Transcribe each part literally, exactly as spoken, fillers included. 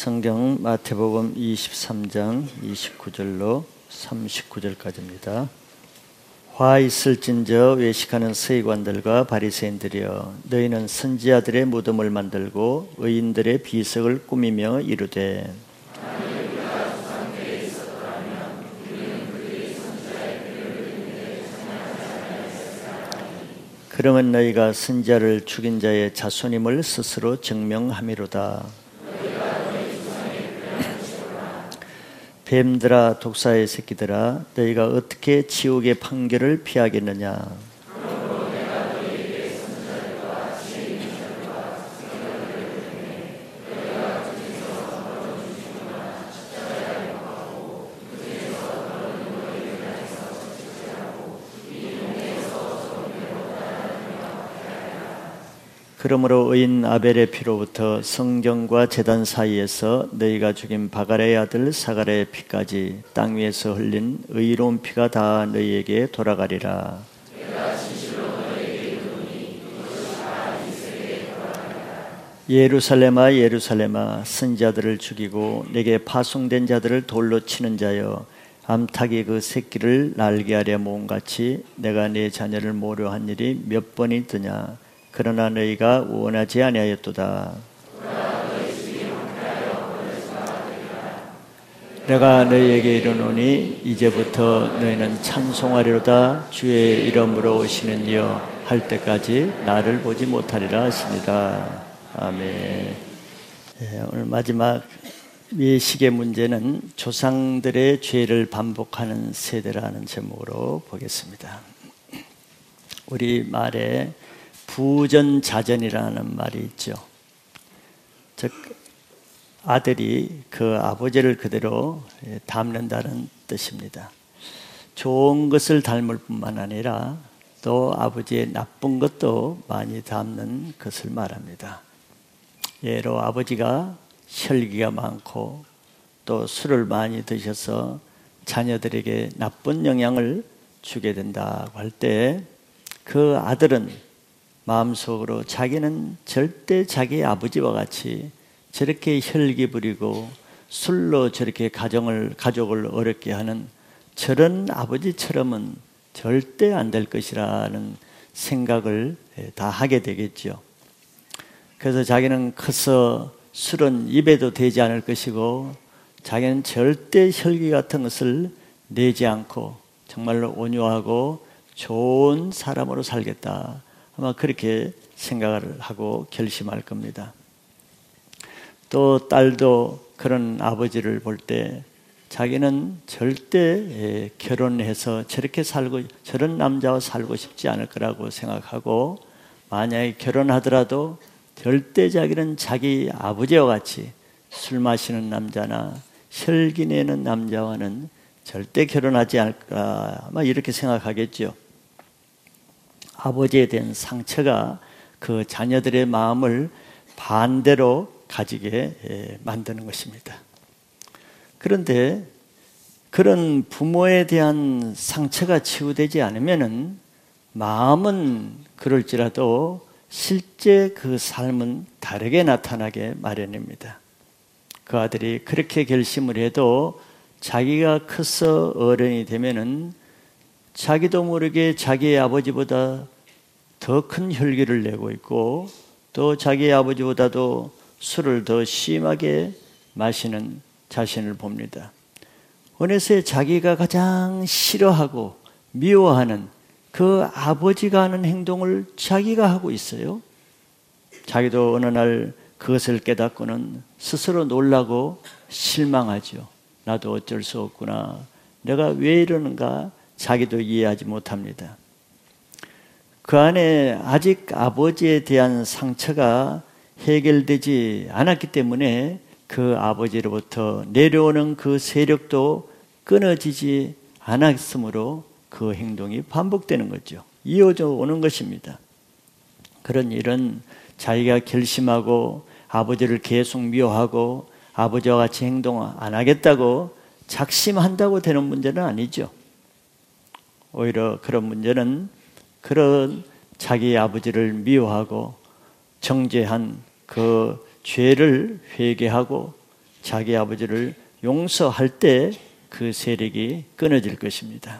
성경 마태복음 이십삼 장 이십구 절로 삼십구 절까지입니다. 화 있을진저 외식하는 서기관들과 바리새인들이여, 너희는 선지자들의 무덤을 만들고 의인들의 비석을 꾸미며 이르되 그러면 너희가 선지자를 죽인 자의 자손임을 스스로 증명함이로다. 뱀들아, 독사의 새끼들아, 너희가 어떻게 지옥의 판결을 피하겠느냐? 그러므로 의인 아벨의 피로부터 성경과 제단 사이에서 너희가 죽인 바갈의 아들 사갈의 피까지 땅 위에서 흘린 의로운 피가 다 너희에게 돌아가리라. 예루살렘아, 예루살렘아, 선지자들을 죽이고 내게 파송된 자들을 돌로 치는 자여, 암탉이 그 새끼를 날게 하려 모음같이 내가 네 자녀를 모려 한 일이 몇 번이 드냐? 그러나 너희가 원하지 아니하였도다. 내가 너희에게 이르노니 이제부터 너희는 찬송하리로다. 주의 이름으로 오시는 이여 할 때까지 나를 보지 못하리라 하시니라. 아멘. 네, 오늘 마지막 외식의 문제는 조상들의 죄를 반복하는 세대라는 제목으로 보겠습니다. 우리 말에 부전자전이라는 말이 있죠. 즉 아들이 그 아버지를 그대로 닮는다는 뜻입니다. 좋은 것을 닮을 뿐만 아니라 또 아버지의 나쁜 것도 많이 닮는 것을 말합니다. 예로 아버지가 혈기가 많고 또 술을 많이 드셔서 자녀들에게 나쁜 영향을 주게 된다고 할 때 그 아들은 마음속으로 자기는 절대 자기 아버지와 같이 저렇게 혈기 부리고 술로 저렇게 가정을, 가족을 어렵게 하는 저런 아버지처럼은 절대 안 될 것이라는 생각을 다 하게 되겠죠. 그래서 자기는 커서 술은 입에도 대지 않을 것이고 자기는 절대 혈기 같은 것을 내지 않고 정말로 온유하고 좋은 사람으로 살겠다. 아마 그렇게 생각을 하고 결심할 겁니다. 또 딸도 그런 아버지를 볼 때 자기는 절대 결혼해서 저렇게 살고 저런 남자와 살고 싶지 않을 거라고 생각하고, 만약에 결혼하더라도 절대 자기는 자기 아버지와 같이 술 마시는 남자나 혈기 내는 남자와는 절대 결혼하지 않을까, 아마 이렇게 생각하겠죠. 아버지에 대한 상처가 그 자녀들의 마음을 반대로 가지게 만드는 것입니다. 그런데 그런 부모에 대한 상처가 치유되지 않으면은 마음은 그럴지라도 실제 그 삶은 다르게 나타나게 마련입니다. 그 아들이 그렇게 결심을 해도 자기가 커서 어른이 되면은 자기도 모르게 자기의 아버지보다 더 큰 혈기를 내고 있고 또 자기의 아버지보다도 술을 더 심하게 마시는 자신을 봅니다. 어느새 자기가 가장 싫어하고 미워하는 그 아버지가 하는 행동을 자기가 하고 있어요. 자기도 어느 날 그것을 깨닫고는 스스로 놀라고 실망하죠. 나도 어쩔 수 없구나. 내가 왜 이러는가? 자기도 이해하지 못합니다. 그 안에 아직 아버지에 대한 상처가 해결되지 않았기 때문에 그 아버지로부터 내려오는 그 세력도 끊어지지 않았으므로 그 행동이 반복되는 거죠. 이어져 오는 것입니다. 그런 일은 자기가 결심하고 아버지를 계속 미워하고 아버지와 같이 행동 안 하겠다고 작심한다고 되는 문제는 아니죠. 오히려 그런 문제는 그런 자기 아버지를 미워하고 정죄한 그 죄를 회개하고 자기 아버지를 용서할 때 그 세력이 끊어질 것입니다.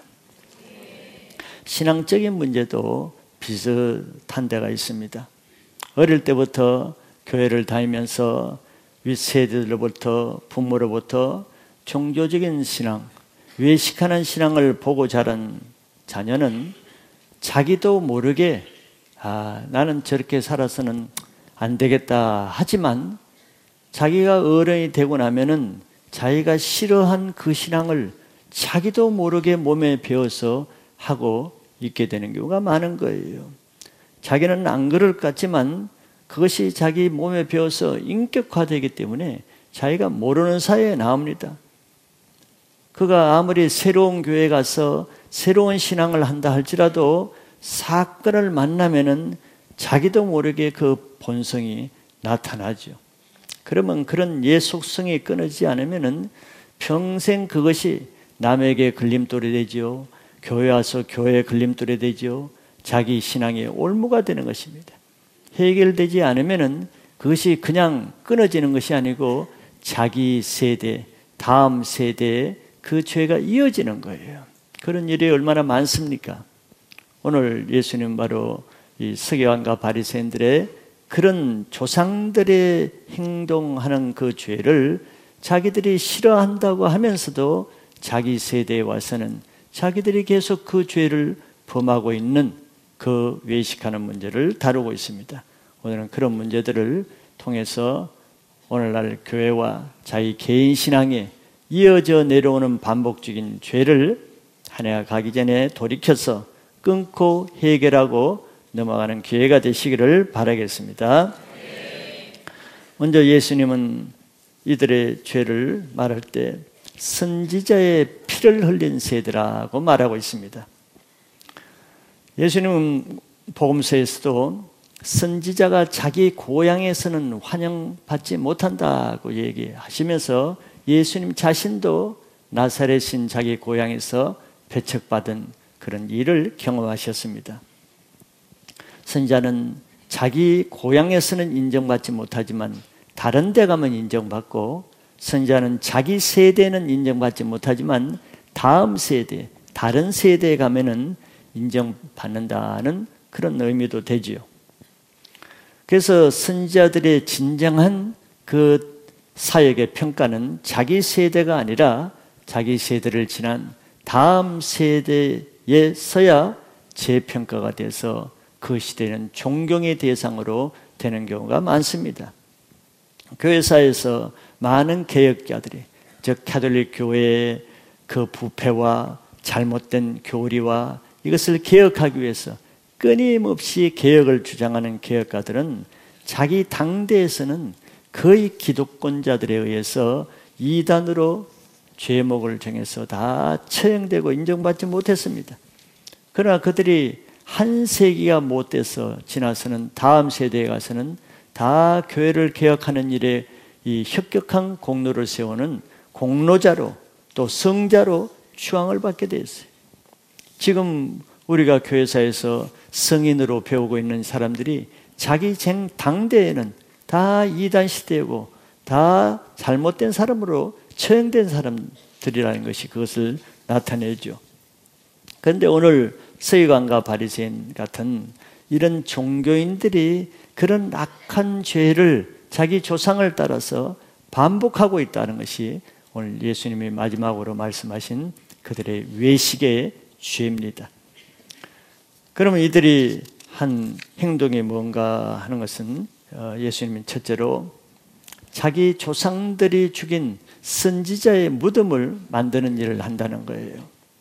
신앙적인 문제도 비슷한 데가 있습니다. 어릴 때부터 교회를 다니면서 윗세대들로부터 부모로부터 종교적인 신앙, 외식하는 신앙을 보고 자란 자녀는 자기도 모르게 아, 나는 저렇게 살아서는 안 되겠다 하지만 자기가 어른이 되고 나면은 자기가 싫어한 그 신앙을 자기도 모르게 몸에 배워서 하고 있게 되는 경우가 많은 거예요. 자기는 안 그럴 것 같지만 그것이 자기 몸에 배워서 인격화되기 때문에 자기가 모르는 사이에 나옵니다. 그가 아무리 새로운 교회에 가서 새로운 신앙을 한다 할지라도 사건을 만나면은 자기도 모르게 그 본성이 나타나죠. 그러면 그런 옛 속성이 끊어지지 않으면은 평생 그것이 남에게 걸림돌이 되죠. 교회 와서 교회에 걸림돌이 되죠. 자기 신앙의 올무가 되는 것입니다. 해결되지 않으면은 그것이 그냥 끊어지는 것이 아니고 자기 세대, 다음 세대에 그 죄가 이어지는 거예요. 그런 일이 얼마나 많습니까? 오늘 예수님 바로 이 서기관과 바리새인들의 그런 조상들의 행동하는 그 죄를 자기들이 싫어한다고 하면서도 자기 세대에 와서는 자기들이 계속 그 죄를 범하고 있는 그 외식하는 문제를 다루고 있습니다. 오늘은 그런 문제들을 통해서 오늘날 교회와 자기 개인 신앙에 이어져 내려오는 반복적인 죄를 한 해가 가기 전에 돌이켜서 끊고 해결하고 넘어가는 기회가 되시기를 바라겠습니다. 먼저 예수님은 이들의 죄를 말할 때 선지자의 피를 흘린 세대라고 말하고 있습니다. 예수님은 복음서에서도 선지자가 자기 고향에서는 환영받지 못한다고 얘기하시면서 예수님 자신도 나사렛인 자기 고향에서 배척받은 그런 일을 경험하셨습니다. 선지자는 자기 고향에서는 인정받지 못하지만 다른 데 가면 인정받고, 선지자는 자기 세대는 인정받지 못하지만 다음 세대, 다른 세대에 가면은 인정받는다는 그런 의미도 되지요. 그래서 선지자들의 진정한 그 사역의 평가는 자기 세대가 아니라 자기 세대를 지난 다음 세대에서야 재평가가 돼서 그 시대는 존경의 대상으로 되는 경우가 많습니다. 교회사에서 많은 개혁자들이, 즉 가톨릭 교회의 그 부패와 잘못된 교리와 이것을 개혁하기 위해서 끊임없이 개혁을 주장하는 개혁가들은 자기 당대에서는 거의 기독권자들에 의해서 이단으로 죄목을 정해서 다 처형되고 인정받지 못했습니다. 그러나 그들이 한 세기가 못 돼서 지나서는 다음 세대에 가서는 다 교회를 개혁하는 일에 이 혁혁한 공로를 세우는 공로자로 또 성자로 추앙을 받게 되었어요. 지금 우리가 교회사에서 성인으로 배우고 있는 사람들이 자기 쟁 당대에는 다 이단 시대고 다 잘못된 사람으로 처형된 사람들이라는 것이 그것을 나타내죠. 그런데 오늘 서기관과 바리새인 같은 이런 종교인들이 그런 악한 죄를 자기 조상을 따라서 반복하고 있다는 것이 오늘 예수님이 마지막으로 말씀하신 그들의 외식의 죄입니다. 그러면 이들이 한 행동이 뭔가 하는 것은 예수님은 첫째로 자기 조상들이 죽인 선지자의 무덤을 만드는 일을 한다는 거예요.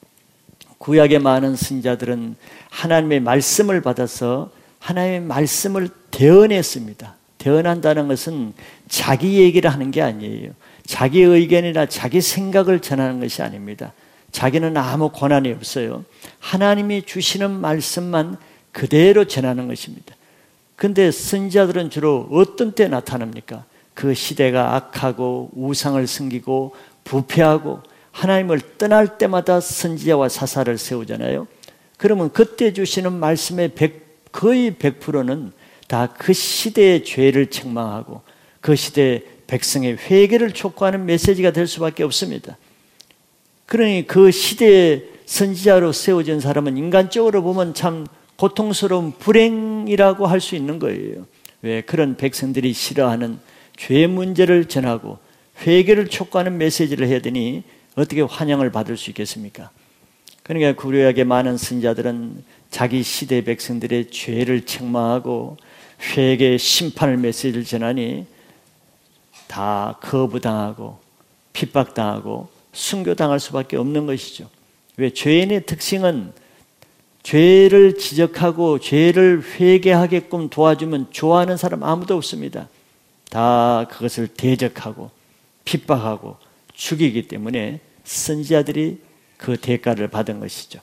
구약의 많은 선지자들은 하나님의 말씀을 받아서 하나님의 말씀을 대언했습니다. 대언한다는 것은 자기 얘기를 하는 게 아니에요. 자기 의견이나 자기 생각을 전하는 것이 아닙니다. 자기는 아무 권한이 없어요. 하나님이 주시는 말씀만 그대로 전하는 것입니다. 그런데 선지자들은 주로 어떤 때 나타납니까? 그 시대가 악하고 우상을 섬기고 부패하고 하나님을 떠날 때마다 선지자와 사사를 세우잖아요. 그러면 그때 주시는 말씀의 거의 백 퍼센트는 다 그 시대의 죄를 책망하고 그 시대의 백성의 회개를 촉구하는 메시지가 될 수밖에 없습니다. 그러니 그 시대의 선지자로 세워진 사람은 인간적으로 보면 참 고통스러운 불행이라고 할 수 있는 거예요. 왜? 그런 백성들이 싫어하는 죄 문제를 전하고 회개를 촉구하는 메시지를 해야 되니 어떻게 환영을 받을 수 있겠습니까? 그러니까 구약의 많은 선지자들은 자기 시대 백성들의 죄를 책망하고 회개의 심판을 메시지를 전하니 다 거부당하고 핍박당하고 순교당할 수밖에 없는 것이죠. 왜? 죄인의 특징은 죄를 지적하고 죄를 회개하게끔 도와주면 좋아하는 사람 아무도 없습니다. 다 그것을 대적하고 핍박하고 죽이기 때문에 선지자들이 그 대가를 받은 것이죠.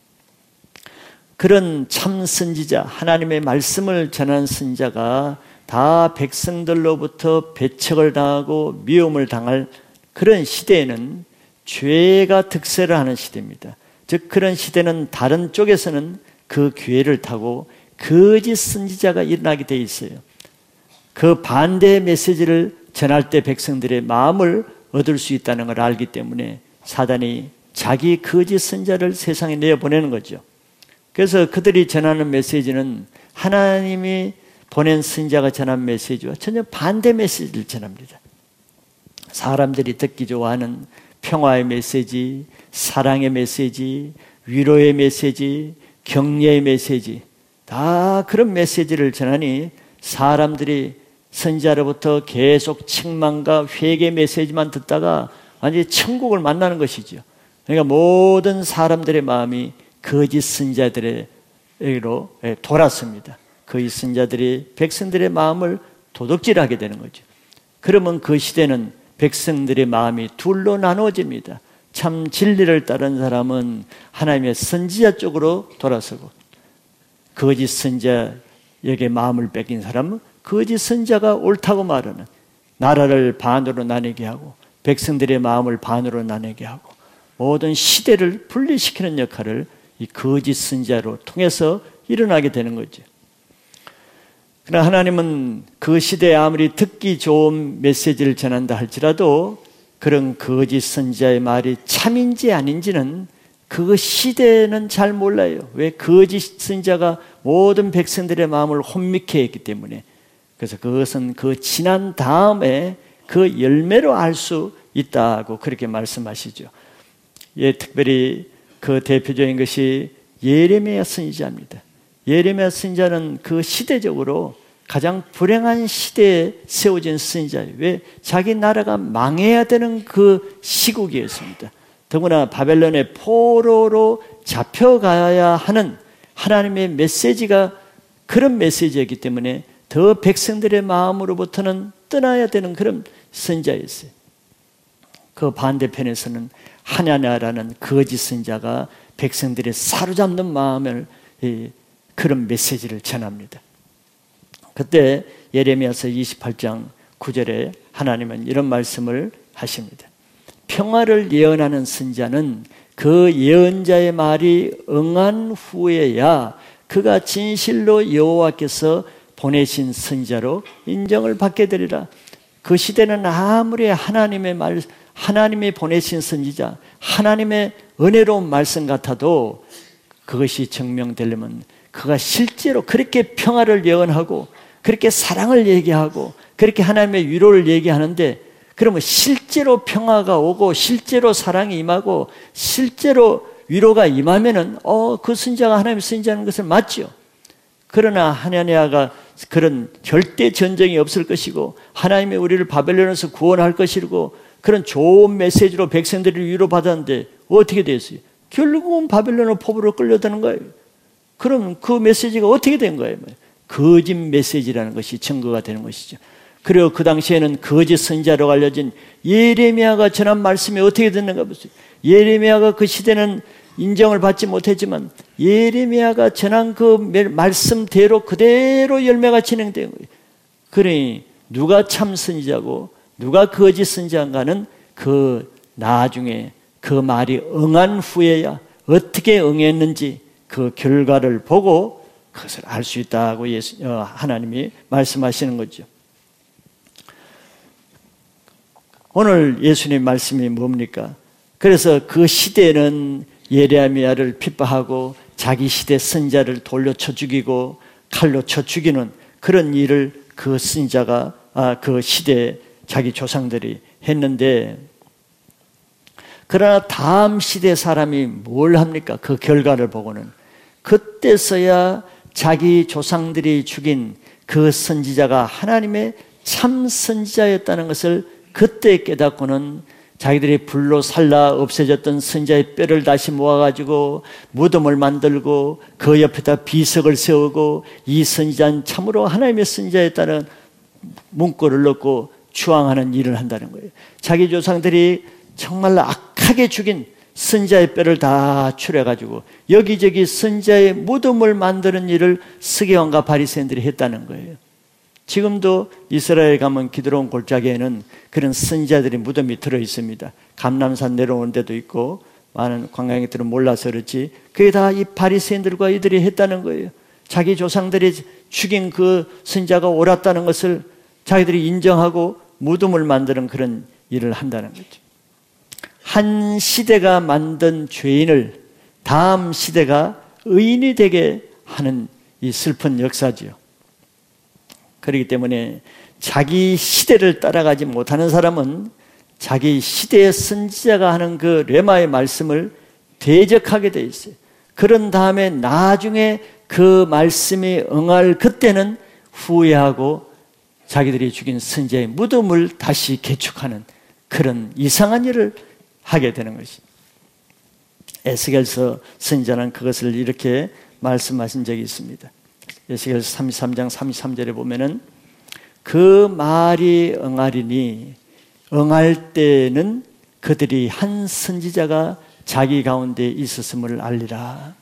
그런 참 선지자, 하나님의 말씀을 전하는 선지자가 다 백성들로부터 배척을 당하고 미움을 당할 그런 시대에는 죄가 득세를 하는 시대입니다. 즉 그런 시대는 다른 쪽에서는 그 기회를 타고 거짓 선지자가 일어나게 돼 있어요. 그 반대의 메시지를 전할 때 백성들의 마음을 얻을 수 있다는 걸 알기 때문에 사단이 자기 거짓 선지자를 세상에 내어보내는 거죠. 그래서 그들이 전하는 메시지는 하나님이 보낸 선지자가 전한 메시지와 전혀 반대 메시지를 전합니다. 사람들이 듣기 좋아하는 평화의 메시지, 사랑의 메시지, 위로의 메시지, 격려의 메시지, 다 그런 메시지를 전하니 사람들이 선지자로부터 계속 책망과 회개 메시지만 듣다가 완전히 천국을 만나는 것이죠. 그러니까 모든 사람들의 마음이 거짓 선지자들에게로 돌았습니다. 거짓 선지자들이 백성들의 마음을 도둑질하게 되는 거죠. 그러면 그 시대는 백성들의 마음이 둘로 나누어집니다. 참 진리를 따르는 사람은 하나님의 선지자 쪽으로 돌아서고 거짓 선지자에게 마음을 뺏긴 사람은 거짓 선지자가 옳다고 말하는 나라를 반으로 나뉘게 하고 백성들의 마음을 반으로 나뉘게 하고 모든 시대를 분리시키는 역할을 이 거짓 선지자로 통해서 일어나게 되는 거죠. 그러나 하나님은 그 시대에 아무리 듣기 좋은 메시지를 전한다 할지라도 그런 거짓 선지자의 말이 참인지 아닌지는 그 시대는 잘 몰라요. 왜? 거짓 선지자가 모든 백성들의 마음을 혼미케 했기 때문에. 그래서 그것은 그 지난 다음에 그 열매로 알 수 있다고 그렇게 말씀하시죠. 예, 특별히 그 대표적인 것이 예레미야 선지자입니다. 예레미야 선지자는 그 시대적으로 가장 불행한 시대에 세워진 선지자예요. 왜? 자기 나라가 망해야 되는 그 시국이었습니다. 더구나 바벨론의 포로로 잡혀가야 하는 하나님의 메시지가 그런 메시지였기 때문에 더 백성들의 마음으로부터는 떠나야 되는 그런 선지자였어요. 그 반대편에서는 하냐냐라는 거짓 선지자가 백성들의 사로잡는 마음을 그런 메시지를 전합니다. 그때 예레미야서 이십팔 장 구 절에 하나님은 이런 말씀을 하십니다. 평화를 예언하는 선지자는 그 예언자의 말이 응한 후에야 그가 진실로 여호와께서 보내신 선지자로 인정을 받게 되리라. 그 시대는 아무리 하나님의 말, 하나님이 보내신 선지자, 하나님의 은혜로운 말씀 같아도 그것이 증명되려면 그가 실제로 그렇게 평화를 예언하고 그렇게 사랑을 얘기하고 그렇게 하나님의 위로를 얘기하는데 그러면 실제로 평화가 오고 실제로 사랑이 임하고 실제로 위로가 임하면은 어, 그 선지자가 하나님의 선지자는 것을 맞죠. 그러나 하냐냐가 그런 절대 전쟁이 없을 것이고 하나님이 우리를 바벨론에서 구원할 것이고 그런 좋은 메시지로 백성들이 위로받았는데 어떻게 됐어요? 결국은 바벨론의 포부로 끌려드는 거예요. 그럼 그 메시지가 어떻게 된 거예요? 거짓 메시지라는 것이 증거가 되는 것이죠. 그리고 그 당시에는 거짓 선지자로 알려진 예레미야가 전한 말씀이 어떻게 됐는가 보세요. 예레미야가 그 시대는 인정을 받지 못했지만 예레미야가 전한 그 말씀대로 그대로 열매가 진행된 거예요. 그러니 누가 참 선지자고 누가 거짓 선지자인가는 그 나중에 그 말이 응한 후에야 어떻게 응했는지 그 결과를 보고 그것을 알 수 있다고 예수, 어, 하나님이 말씀하시는 거죠. 오늘 예수님 말씀이 뭡니까? 그래서 그 시대에는 예레미야를 핍박하고 자기 시대 선지자를 돌려 쳐 죽이고 칼로 쳐 죽이는 그런 일을 그 선지자가 아, 그 시대에 자기 조상들이 했는데, 그러나 다음 시대 사람이 뭘 합니까? 그 결과를 보고는 그때서야 자기 조상들이 죽인 그 선지자가 하나님의 참 선지자였다는 것을 그때 깨닫고는 자기들이 불로 살라 없어졌던 선지자의 뼈를 다시 모아가지고 무덤을 만들고 그 옆에다 비석을 세우고 이 선지자는 참으로 하나님의 선지자였다는 문구를 넣고 추앙하는 일을 한다는 거예요. 자기 조상들이 정말 악하게 죽인 선지자의 뼈를 다 추려가지고 여기저기 선지자의 무덤을 만드는 일을 서기관과 바리새인들이 했다는 거예요. 지금도 이스라엘 가면 기드론 골짜기에는 그런 선지자들의 무덤이 들어 있습니다. 감람산 내려오는 데도 있고, 많은 관광객들은 몰라서 그렇지 그게 다 이 바리새인들과 이들이 했다는 거예요. 자기 조상들이 죽인 그 선지자가 옳았다는 것을 자기들이 인정하고 무덤을 만드는 그런 일을 한다는 거죠. 한 시대가 만든 죄인을 다음 시대가 의인이 되게 하는 이 슬픈 역사지요. 그렇기 때문에 자기 시대를 따라가지 못하는 사람은 자기 시대의 선지자가 하는 그 레마의 말씀을 대적하게 돼 있어요. 그런 다음에 나중에 그 말씀이 응할 그때는 후회하고 자기들이 죽인 선지자의 무덤을 다시 개축하는 그런 이상한 일을 하게 되는 것입니다. 에스겔서 선지자는 그것을 이렇게 말씀하신 적이 있습니다. 에스겔서 삼십삼 장 삼십삼 절에 보면은 그 말이 응하리니 응할 때는 그들이 한 선지자가 자기 가운데 있었음을 알리라.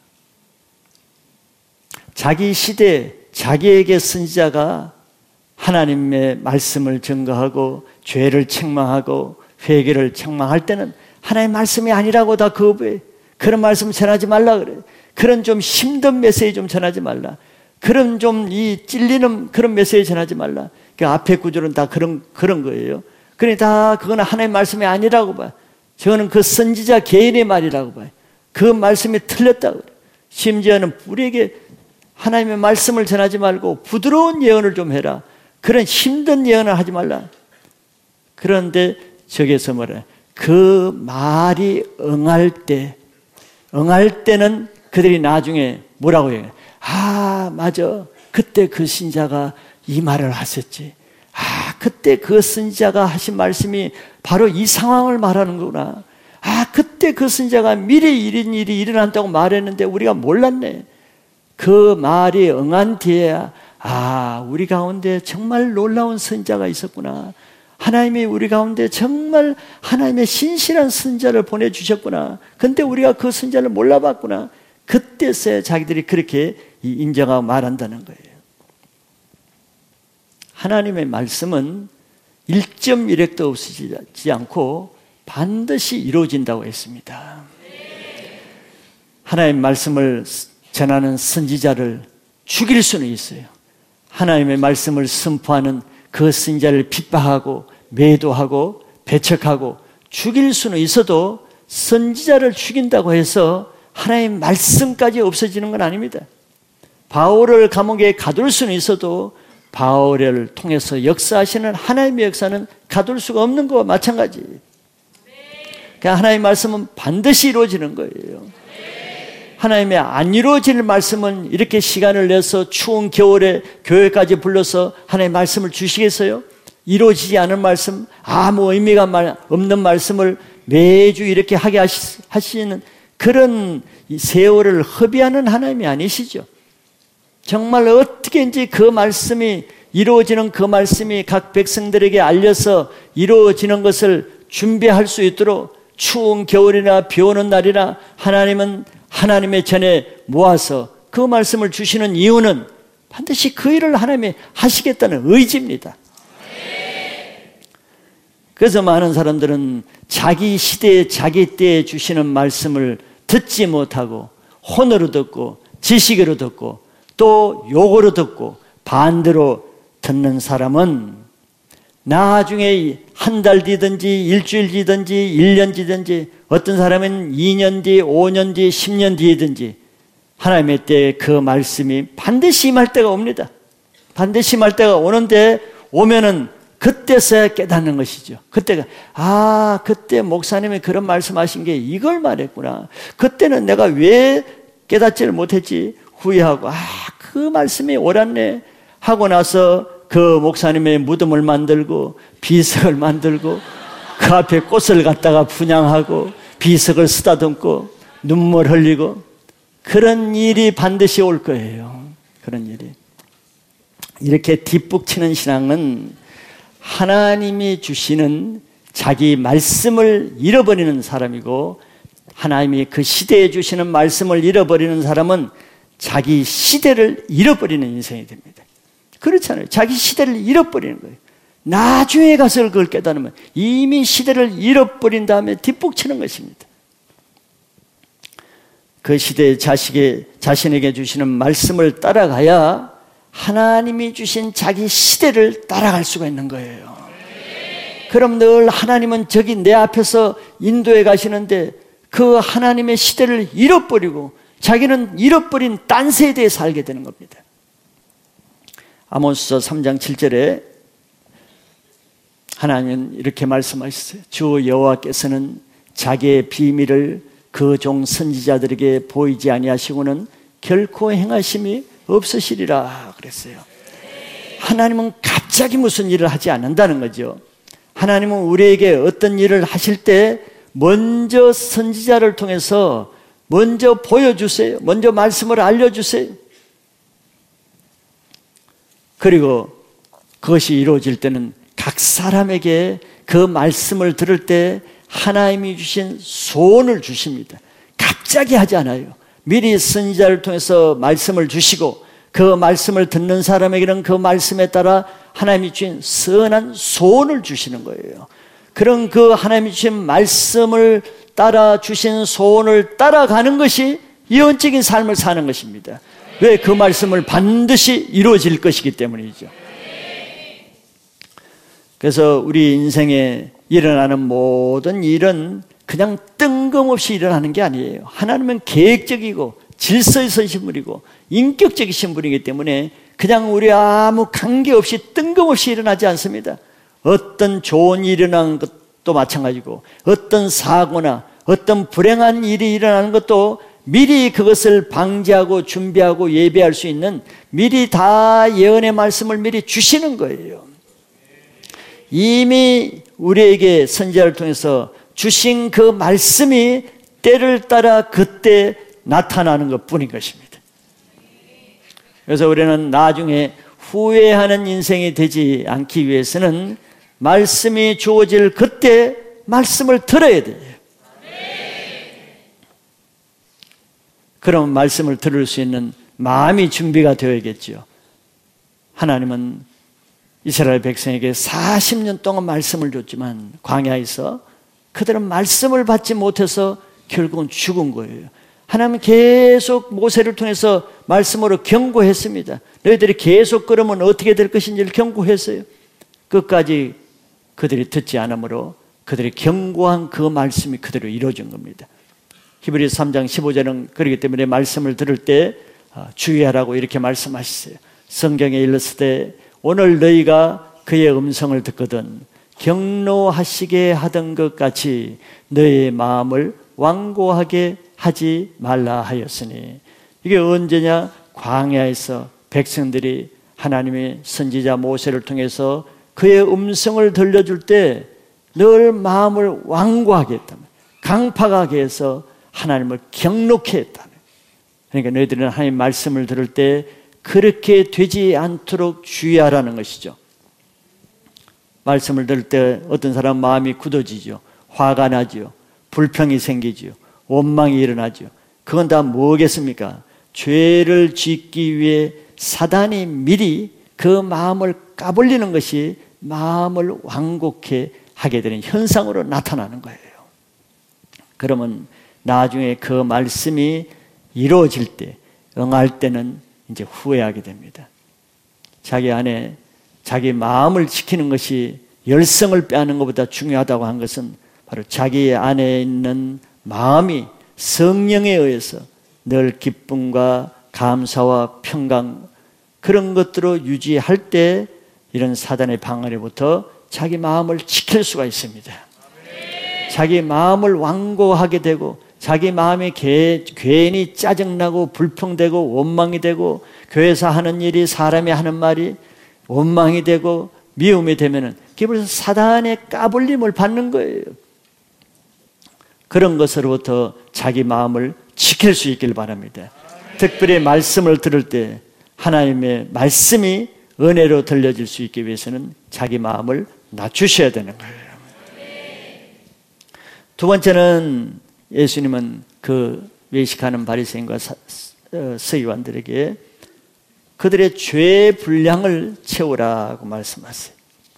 자기 시대 자기에게 선지자가 하나님의 말씀을 증거하고 죄를 책망하고 회개를 책망할 때는 하나님의 말씀이 아니라고 다 거부해. 그런 말씀 전하지 말라 그래. 그런 좀 힘든 메시지 좀 전하지 말라. 그런 좀 이 찔리는 그런 메시지 전하지 말라. 그 앞에 구절은 다 그런 그런 거예요. 그러니 다 그거는 하나님의 말씀이 아니라고 봐요. 저거는 그 선지자 개인의 말이라고 봐요. 그 말씀이 틀렸다고 그래요. 심지어는 우리에게 하나님의 말씀을 전하지 말고 부드러운 예언을 좀 해라. 그런 힘든 예언을 하지 말라. 그런데 저기서 뭐래? 그 말이 응할 때, 응할 때는 그들이 나중에 뭐라고 해요? 아, 맞아. 그때 그 신자가 이 말을 하셨지. 아, 그때 그 선지자가 하신 말씀이 바로 이 상황을 말하는 거구나. 아, 그때 그 선지자가 미리 이런 일이 일어난다고 말했는데 우리가 몰랐네. 그 말이 응한 뒤에야 아, 우리 가운데 정말 놀라운 선지자가 있었구나. 하나님이 우리 가운데 정말 하나님의 신실한 선지자를 보내주셨구나. 근데 우리가 그 선지자를 몰라봤구나. 그때서야 자기들이 그렇게 인정하고 말한다는 거예요. 하나님의 말씀은 일 점 일 획도 없어지지 않고 반드시 이루어진다고 했습니다. 하나님의 말씀을 전하는 선지자를 죽일 수는 있어요. 하나님의 말씀을 선포하는 그 선지자를 핍박하고 매도하고 배척하고 죽일 수는 있어도 선지자를 죽인다고 해서 하나님의 말씀까지 없어지는 건 아닙니다. 바울을 감옥에 가둘 수는 있어도 바울을 통해서 역사하시는 하나님의 역사는 가둘 수가 없는 것과 마찬가지. 그러니까 하나님의 말씀은 반드시 이루어지는 거예요. 하나님의 안 이루어질 말씀은 이렇게 시간을 내서 추운 겨울에 교회까지 불러서 하나님의 말씀을 주시겠어요? 이루어지지 않은 말씀, 아무 의미가 없는 말씀을 매주 이렇게 하게 하시는 그런 세월을 허비하는 하나님이 아니시죠. 정말 어떻게 이제 그 말씀이 이루어지는 그 말씀이 각 백성들에게 알려서 이루어지는 것을 준비할 수 있도록 추운 겨울이나 비 오는 날이나 하나님은 하나님의 전에 모아서 그 말씀을 주시는 이유는 반드시 그 일을 하나님이 하시겠다는 의지입니다. 그래서 많은 사람들은 자기 시대에 자기 때에 주시는 말씀을 듣지 못하고 혼으로 듣고 지식으로 듣고 또 욕으로 듣고 반대로 듣는 사람은 나중에 한 달 뒤든지 일주일 뒤든지 일 년 뒤든지 어떤 사람은 이 년 뒤, 오 년 뒤, 십 년 뒤든지 하나님의 때에 그 말씀이 반드시 임할 때가 옵니다. 반드시 임할 때가 오는데 오면은 그때서야 깨닫는 것이죠. 그때가 아 그때 목사님이 그런 말씀하신 게 이걸 말했구나. 그때는 내가 왜 깨닫지를 못했지 후회하고 아 그 말씀이 옳았네 하고 나서 그 목사님의 무덤을 만들고 비석을 만들고 그 앞에 꽃을 갖다가 분향하고 비석을 쓰다듬고 눈물 흘리고 그런 일이 반드시 올 거예요. 그런 일이. 이렇게 뒷북치는 신앙은 하나님이 주시는 자기 말씀을 잃어버리는 사람이고 하나님이 그 시대에 주시는 말씀을 잃어버리는 사람은 자기 시대를 잃어버리는 인생이 됩니다. 그렇잖아요. 자기 시대를 잃어버리는 거예요. 나중에 가서 그걸 깨달으면 이미 시대를 잃어버린 다음에 뒷북치는 것입니다. 그 시대에 자식의, 자신에게 주시는 말씀을 따라가야 하나님이 주신 자기 시대를 따라갈 수가 있는 거예요. 그럼 늘 하나님은 저기 내 앞에서 인도해 가시는데 그 하나님의 시대를 잃어버리고 자기는 잃어버린 딴 세대에 살게 되는 겁니다. 아모스서 삼 장 칠 절에 하나님은 이렇게 말씀하셨어요. 주 여호와께서는 자기의 비밀을 그 종 선지자들에게 보이지 아니하시고는 결코 행하심이 없으시리라 그랬어요. 하나님은 갑자기 무슨 일을 하지 않는다는 거죠. 하나님은 우리에게 어떤 일을 하실 때 먼저 선지자를 통해서 먼저 보여주세요. 먼저 말씀을 알려주세요. 그리고 그것이 이루어질 때는 각 사람에게 그 말씀을 들을 때 하나님이 주신 소원을 주십니다. 갑자기 하지 않아요. 미리 선지자를 통해서 말씀을 주시고 그 말씀을 듣는 사람에게는 그 말씀에 따라 하나님이 주신 선한 소원을 주시는 거예요. 그런 그 하나님이 주신 말씀을 따라 주신 소원을 따라가는 것이 예언적인 삶을 사는 것입니다. 왜? 그 말씀을 반드시 이루어질 것이기 때문이죠. 그래서 우리 인생에 일어나는 모든 일은 그냥 뜬금없이 일어나는 게 아니에요. 하나님은 계획적이고 질서에 서신 분이고 인격적이신 분이기 때문에 그냥 우리 아무 관계없이 뜬금없이 일어나지 않습니다. 어떤 좋은 일이 일어나는 것도 마찬가지고 어떤 사고나 어떤 불행한 일이 일어나는 것도 미리 그것을 방지하고 준비하고 예배할 수 있는 미리 다 예언의 말씀을 미리 주시는 거예요. 이미 우리에게 선지자를 통해서 주신 그 말씀이 때를 따라 그때 나타나는 것뿐인 것입니다. 그래서 우리는 나중에 후회하는 인생이 되지 않기 위해서는 말씀이 주어질 그때 말씀을 들어야 돼요. 그럼 말씀을 들을 수 있는 마음이 준비가 되어야겠죠. 하나님은 이스라엘 백성에게 사십 년 동안 말씀을 줬지만 광야에서 그들은 말씀을 받지 못해서 결국은 죽은 거예요. 하나님은 계속 모세를 통해서 말씀으로 경고했습니다. 너희들이 계속 그러면 어떻게 될 것인지를 경고했어요. 끝까지 그들이 듣지 않으므로 그들이 경고한 그 말씀이 그대로 이루어진 겁니다. 히브리서 삼 장 십오 절은 그렇기 때문에 말씀을 들을 때 주의하라고 이렇게 말씀하셨어요. 성경에 일렀을 오늘 너희가 그의 음성을 듣거든 경노하시게 하던 것 같이 너희의 마음을 완고하게 하지 말라 하였으니 이게 언제냐? 광야에서 백성들이 하나님의 선지자 모세를 통해서 그의 음성을 들려줄 때 늘 마음을 완고하게 했다면 강팍하게 해서 하나님을 경록해 했다면 그러니까 너희들은 하나님 말씀을 들을 때 그렇게 되지 않도록 주의하라는 것이죠. 말씀을 들을 때 어떤 사람 마음이 굳어지죠. 화가 나죠. 불평이 생기죠. 원망이 일어나죠. 그건 다 뭐겠습니까? 죄를 짓기 위해 사단이 미리 그 마음을 까불리는 것이 마음을 완곡해 하게 되는 현상으로 나타나는 거예요. 그러면 나중에 그 말씀이 이루어질 때, 응할 때는 이제 후회하게 됩니다. 자기 안에 자기 마음을 지키는 것이 열성을 빼앗는 것보다 중요하다고 한 것은 바로 자기 안에 있는 마음이 성령에 의해서 늘 기쁨과 감사와 평강 그런 것들로 유지할 때 이런 사단의 방해로부터 자기 마음을 지킬 수가 있습니다. 자기 마음을 완고하게 되고 자기 마음이 개, 괜히 짜증나고 불평되고 원망이 되고 교회에서 하는 일이 사람이 하는 말이 원망이 되고 미움이 되면은 그게 사단의 까불림을 받는 거예요. 그런 것으로부터 자기 마음을 지킬 수 있길 바랍니다. 특별히 말씀을 들을 때 하나님의 말씀이 은혜로 들려질 수 있기 위해서는 자기 마음을 낮추셔야 되는 거예요. 두 번째는 예수님은 그 외식하는 바리새인과 서기관들에게 그들의 죄 분량을 채우라고 말씀하세요.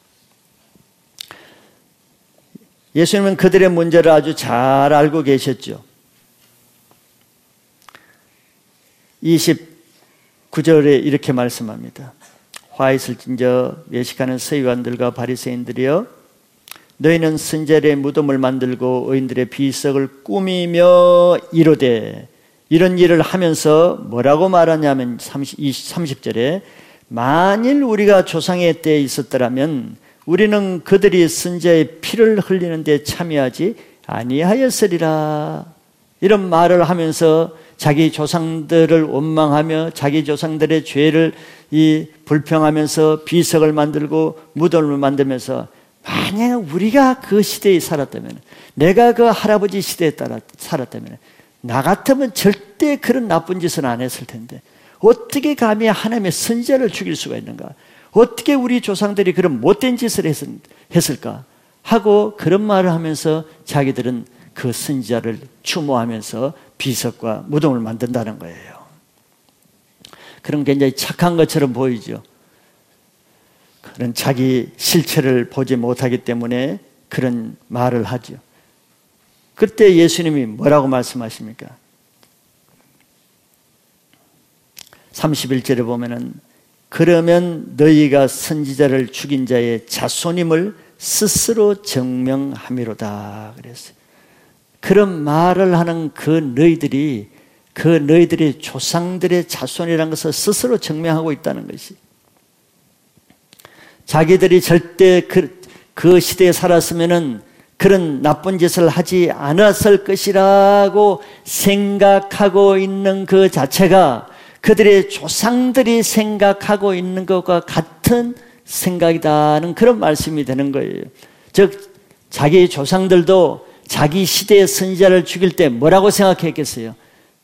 예수님은 그들의 문제를 아주 잘 알고 계셨죠. 이십구 절에 이렇게 말씀합니다. 화 있을진저 외식하는 서기관들과 바리새인들이여 너희는 선지자의 무덤을 만들고 의인들의 비석을 꾸미며 이르되 이런 일을 하면서 뭐라고 말하냐면 삼십 절에 만일 우리가 조상의 때에 있었더라면 우리는 그들이 선지자의 피를 흘리는 데 참여하지 아니하였으리라. 이런 말을 하면서 자기 조상들을 원망하며 자기 조상들의 죄를 이 불평하면서 비석을 만들고 무덤을 만들면서 만약 우리가 그 시대에 살았다면, 내가 그 할아버지 시대에 따라 살았다면 나 같으면 절대 그런 나쁜 짓은 안 했을 텐데 어떻게 감히 하나님의 선지자를 죽일 수가 있는가? 어떻게 우리 조상들이 그런 못된 짓을 했, 했을까? 하고 그런 말을 하면서 자기들은 그 선지자를 추모하면서 비석과 무덤을 만든다는 거예요. 그럼 굉장히 착한 것처럼 보이죠. 그런 자기 실체를 보지 못하기 때문에 그런 말을 하죠. 그때 예수님이 뭐라고 말씀하십니까? 삼십일 절에 보면은 그러면 너희가 선지자를 죽인 자의 자손임을 스스로 증명함이로다 그랬어요. 그런 말을 하는 그 너희들이 그 너희들의 조상들의 자손이라는 것을 스스로 증명하고 있다는 것이, 자기들이 절대 그, 그 시대에 살았으면은 그런 나쁜 짓을 하지 않았을 것이라고 생각하고 있는 그 자체가 그들의 조상들이 생각하고 있는 것과 같은 생각이다는 그런 말씀이 되는 거예요. 즉 자기 조상들도 자기 시대의 선지자를 죽일 때 뭐라고 생각했겠어요?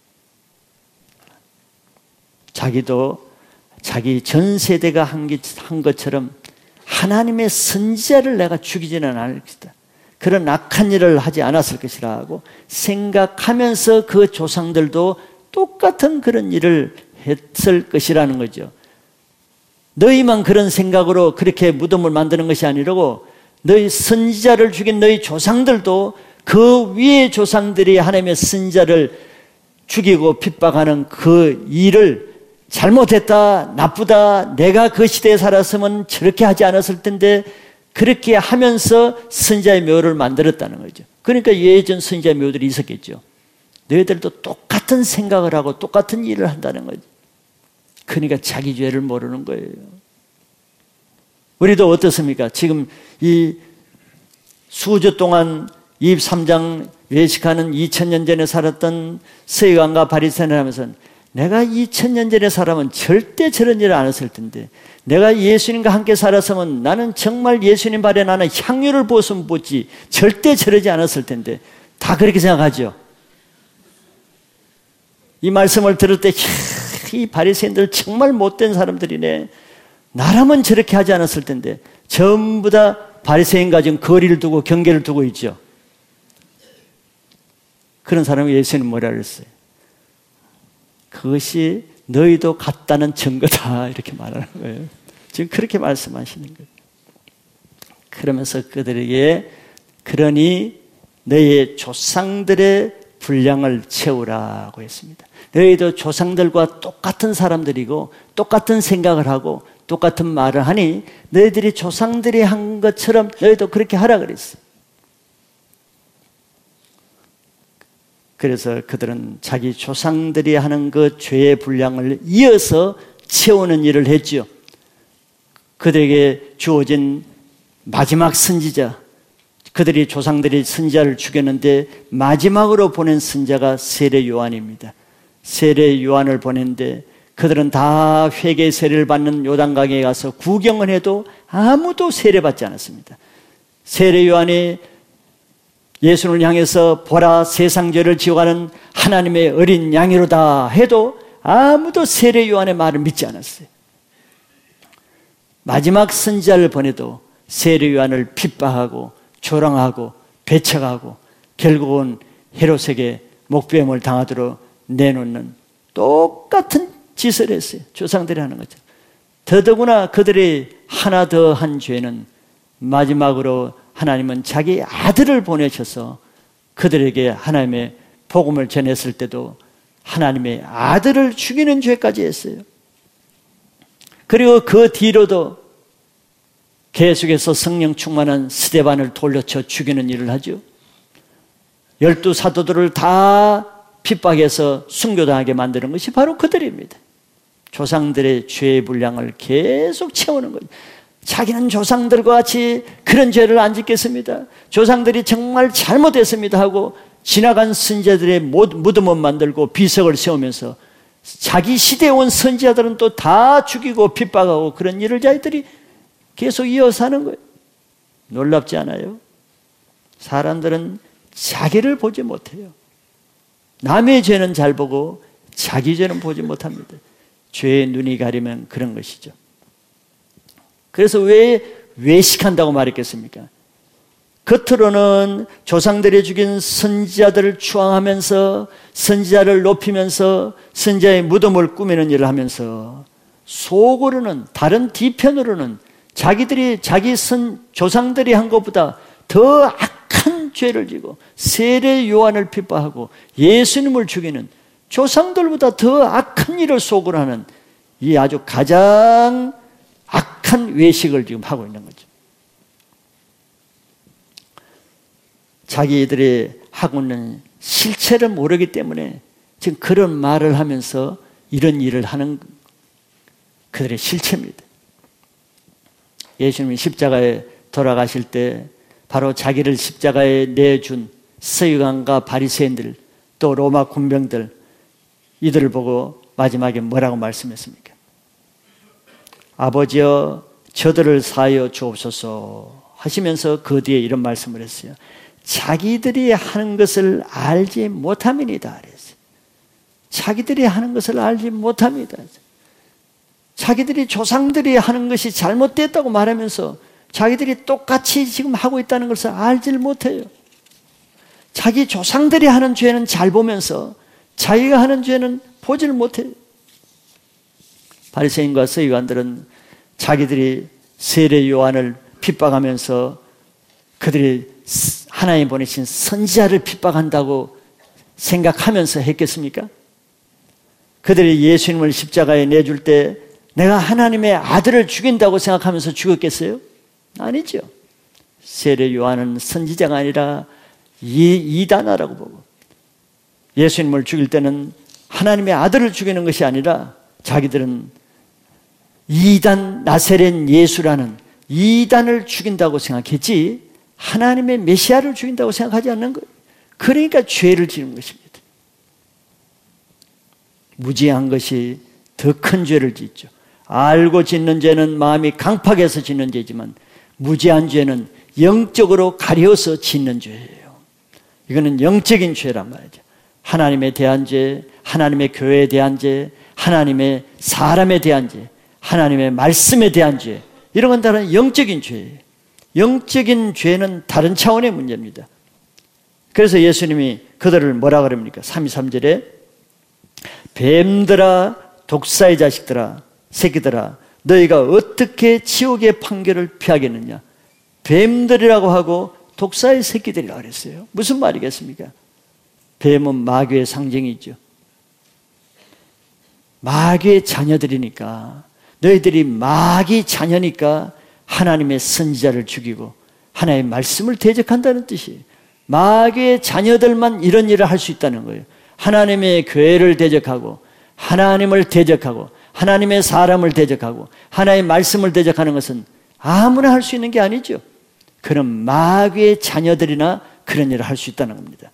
자기도 자기 전 세대가 한 것처럼 하나님의 선지자를 내가 죽이지는 않을 것이다, 그런 악한 일을 하지 않았을 것이라고 생각하면서 그 조상들도 똑같은 그런 일을 했을 것이라는 거죠. 너희만 그런 생각으로 그렇게 무덤을 만드는 것이 아니라고 너희 선지자를 죽인 너희 조상들도 그 위에 조상들이 하나님의 선지자를 죽이고 핍박하는 그 일을 잘못했다, 나쁘다, 내가 그 시대에 살았으면 저렇게 하지 않았을 텐데 그렇게 하면서 선지자의 묘를 만들었다는 거죠. 그러니까 예전 선지자의 묘들이 있었겠죠. 너희들도 똑같은 생각을 하고 똑같은 일을 한다는 거죠. 그러니까 자기 죄를 모르는 거예요. 우리도 어떻습니까? 지금 이 수주 동안 이십삼 장 외식하는 이천 년 전에 살았던 서기관과 바리새인을 하면서 내가 이천 년 전에 살아면 절대 저런 일을 안 했을 텐데, 내가 예수님과 함께 살았으면 나는 정말 예수님 발에 나는 향유를 부었으면 부었지 절대 저러지 않았을 텐데, 다 그렇게 생각하죠. 이 말씀을 들을 때 이 바리새인들 정말 못된 사람들이네, 나라면 저렇게 하지 않았을 텐데, 전부 다 바리새인과 지금 거리를 두고 경계를 두고 있죠. 그런 사람이 예수님 뭐라 그랬어요? 그것이 너희도 같다는 증거다, 이렇게 말하는 거예요. 지금 그렇게 말씀하시는 거예요. 그러면서 그들에게 그러니 너희의 조상들의 분량을 채우라고 했습니다. 너희도 조상들과 똑같은 사람들이고 똑같은 생각을 하고 똑같은 말을 하니 너희들이 조상들이 한 것처럼 너희도 그렇게 하라 그랬어. 그래서 그들은 자기 조상들이 하는 그 죄의 분량을 이어서 채우는 일을 했죠. 그들에게 주어진 마지막 선지자, 그들이 조상들이 선지자를 죽였는데 마지막으로 보낸 선지자가 세례 요한입니다. 세례 요한을 보냈는데 그들은 다 회개 세례를 받는 요단강에 가서 구경을 해도 아무도 세례받지 않았습니다. 세례 요한이 예수를 향해서 보라 세상 죄를 지어가는 하나님의 어린 양이로다 해도 아무도 세례 요한의 말을 믿지 않았어요. 마지막 선지자를 보내도 세례 요한을 핍박하고 조롱하고 배척하고 결국은 헤롯에게 목배임을 당하도록 내놓는 똑같은 짓을 했어요. 조상들이 하는 거죠. 더더구나 그들이 하나 더 한 죄는 마지막으로 하나님은 자기 아들을 보내셔서 그들에게 하나님의 복음을 전했을 때도 하나님의 아들을 죽이는 죄까지 했어요. 그리고 그 뒤로도 계속해서 성령 충만한 스데반을 돌려쳐 죽이는 일을 하죠. 열두 사도들을 다 핍박해서 순교당하게 만드는 것이 바로 그들입니다. 조상들의 죄의 분량을 계속 채우는 거죠. 자기는 조상들과 같이 그런 죄를 안 짓겠습니다. 조상들이 정말 잘못했습니다 하고 지나간 선지자들의 무덤을 만들고 비석을 세우면서 자기 시대에 온 선지자들은 또 다 죽이고 핍박하고 그런 일을 자기들이 계속 이어서 하는 거예요. 놀랍지 않아요? 사람들은 자기를 보지 못해요. 남의 죄는 잘 보고 자기 죄는 보지 못합니다. 죄의 눈이 가리면 그런 것이죠. 그래서 왜 외식한다고 말했겠습니까? 겉으로는 조상들이 죽인 선지자들을 추앙하면서 선지자를 높이면서 선지자의 무덤을 꾸미는 일을 하면서 속으로는 다른 뒤편으로는 자기들이 자기 선 조상들이 한 것보다 더 악한 죄를 지고 세례 요한을 핍박하고 예수님을 죽이는 조상들보다 더 악한 일을 속으로 하는 이 아주 가장 악한 외식을 지금 하고 있는 거죠. 자기들이 하고 있는 실체를 모르기 때문에 지금 그런 말을 하면서 이런 일을 하는 그들의 실체입니다. 예수님이 십자가에 돌아가실 때 바로 자기를 십자가에 내준 서기관과 바리새인들 또 로마 군병들 이들을 보고 마지막에 뭐라고 말씀했습니까? 아버지여 저들을 사하여 주옵소서 하시면서 그 뒤에 이런 말씀을 했어요. 자기들이 하는 것을 알지 못함이니다. 그랬어요. 자기들이 하는 것을 알지 못함이다. 자기들이 조상들이 하는 것이 잘못됐다고 말하면서 자기들이 똑같이 지금 하고 있다는 것을 알지를 못해요. 자기 조상들이 하는 죄는 잘 보면서 자기가 하는 죄는 보지를 못해요. 바리새인과 서기관들은 자기들이 세례 요한을 핍박하면서 그들이 하나님 보내신 선지자를 핍박한다고 생각하면서 했겠습니까? 그들이 예수님을 십자가에 내줄 때 내가 하나님의 아들을 죽인다고 생각하면서 죽였겠어요? 아니죠. 세례 요한은 선지자가 아니라 이단아라고 보고 예수님을 죽일 때는 하나님의 아들을 죽이는 것이 아니라 자기들은 이단 나세렛 예수라는 이단을 죽인다고 생각했지 하나님의 메시아를 죽인다고 생각하지 않는 거예요. 그러니까 죄를 지는 것입니다. 무지한 것이 더 큰 죄를 짓죠. 알고 짓는 죄는 마음이 강팍해서 짓는 죄지만 무지한 죄는 영적으로 가려서 짓는 죄예요. 이거는 영적인 죄란 말이죠. 하나님에 대한 죄, 하나님의 교회에 대한 죄, 하나님의 사람에 대한 죄, 하나님의 말씀에 대한 죄, 이런 건 다른 영적인 죄예요. 영적인 죄는 다른 차원의 문제입니다. 그래서 예수님이 그들을 뭐라 그럽니까? 삼십삼 절에 뱀들아 독사의 자식들아 새끼들아 너희가 어떻게 지옥의 판결을 피하겠느냐. 뱀들이라고 하고 독사의 새끼들이라고 그랬어요. 무슨 말이겠습니까? 뱀은 마귀의 상징이죠. 마귀의 자녀들이니까 너희들이 마귀 자녀니까 하나님의 선지자를 죽이고 하나님의 말씀을 대적한다는 뜻이에요. 마귀의 자녀들만 이런 일을 할 수 있다는 거예요. 하나님의 교회를 대적하고 하나님을 대적하고 하나님의 사람을 대적하고 하나님의 말씀을 대적하는 것은 아무나 할 수 있는 게 아니죠. 그런 마귀의 자녀들이나 그런 일을 할 수 있다는 겁니다.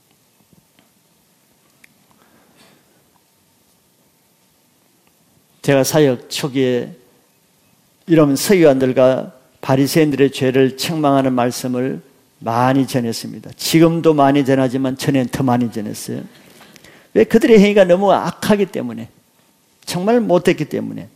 제가 사역 초기에 이런 서기관들과 바리새인들의 죄를 책망하는 말씀을 많이 전했습니다. 지금도 많이 전하지만 전에는 더 많이 전했어요. 왜? 그들의 행위가 너무 악하기 때문에, 정말 못됐기 때문에.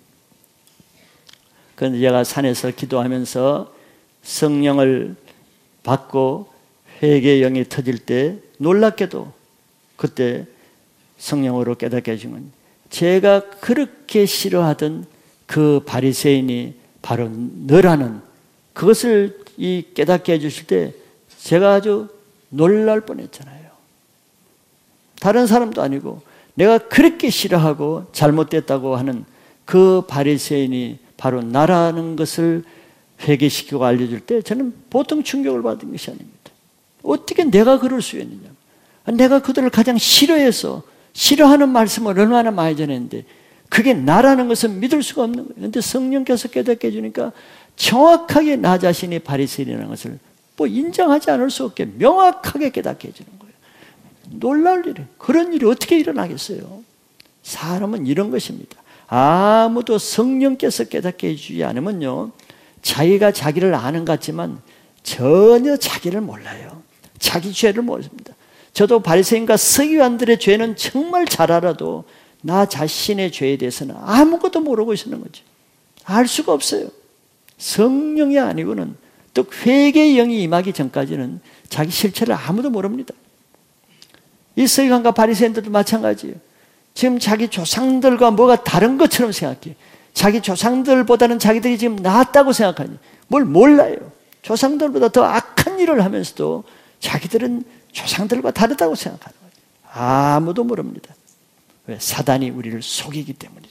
그런데 제가 산에서 기도하면서 성령을 받고 회개의 영이 터질 때 놀랍게도 그때 성령으로 깨닫게 해준 건 제가 그렇게 싫어하던 그 바리새인이 바로 너라는 그것을 이 깨닫게 해주실 때 제가 아주 놀랄 뻔했잖아요. 다른 사람도 아니고 내가 그렇게 싫어하고 잘못됐다고 하는 그 바리새인이 바로 나라는 것을 회개시키고 알려줄 때 저는 보통 충격을 받은 것이 아닙니다. 어떻게 내가 그럴 수 있느냐. 내가 그들을 가장 싫어해서 싫어하는 말씀을 얼마나 많이 전했는데 그게 나라는 것을 믿을 수가 없는 거예요. 그런데 성령께서 깨닫게 해주니까 정확하게 나 자신이 바리새인이라는 것을 뭐 인정하지 않을 수 없게 명확하게 깨닫게 해주는 거예요. 놀라울 일이에요. 그런 일이 어떻게 일어나겠어요? 사람은 이런 것입니다. 아무도 성령께서 깨닫게 해주지 않으면요, 자기가 자기를 아는 것 같지만 전혀 자기를 몰라요. 자기 죄를 모릅니다. 저도 바리새인과 서기관들의 죄는 정말 잘 알아도 나 자신의 죄에 대해서는 아무것도 모르고 있는 거죠. 알 수가 없어요. 성령이 아니고는 또 회개의 영이 임하기 전까지는 자기 실체를 아무도 모릅니다. 이 서기관과 바리새인들도 마찬가지예요. 지금 자기 조상들과 뭐가 다른 것처럼 생각해요. 자기 조상들보다는 자기들이 지금 낫다고 생각하니 뭘 몰라요. 조상들보다 더 악한 일을 하면서도 자기들은 조상들과 다르다고 생각하는 거예요. 아무도 모릅니다. 왜? 사단이 우리를 속이기 때문이죠.